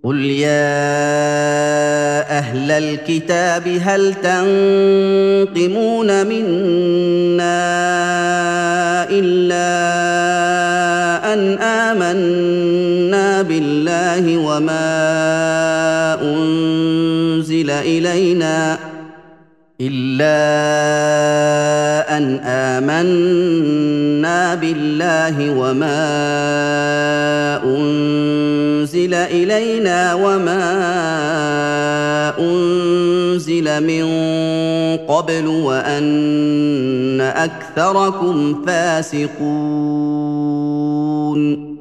قل يا اهل الكتاب هل تنقمون منا الا ان امنا بالله وما أنزل إلينا وما أنزل من قبل وأن أكثركم فاسقون